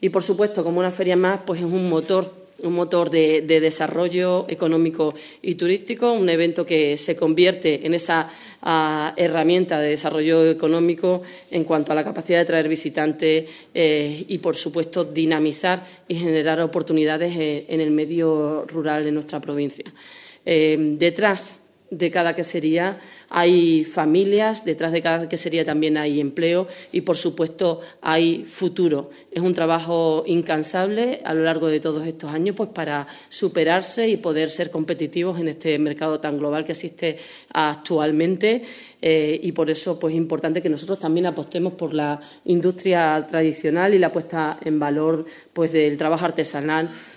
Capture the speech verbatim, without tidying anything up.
Y, por supuesto, como una feria más, pues es un motor un motor de, de desarrollo económico y turístico, un evento que se convierte en esa uh, herramienta de desarrollo económico en cuanto a la capacidad de traer visitantes eh, y, por supuesto, dinamizar y generar oportunidades en, en el medio rural de nuestra provincia. Eh, detrás de cada quesería hay familias, detrás de cada quesería también hay empleo y, por supuesto, hay futuro. Es un trabajo incansable a lo largo de todos estos años pues, para superarse y poder ser competitivos en este mercado tan global que existe actualmente eh, y, por eso, pues, es importante que nosotros también apostemos por la industria tradicional y la puesta en valor pues, del trabajo artesanal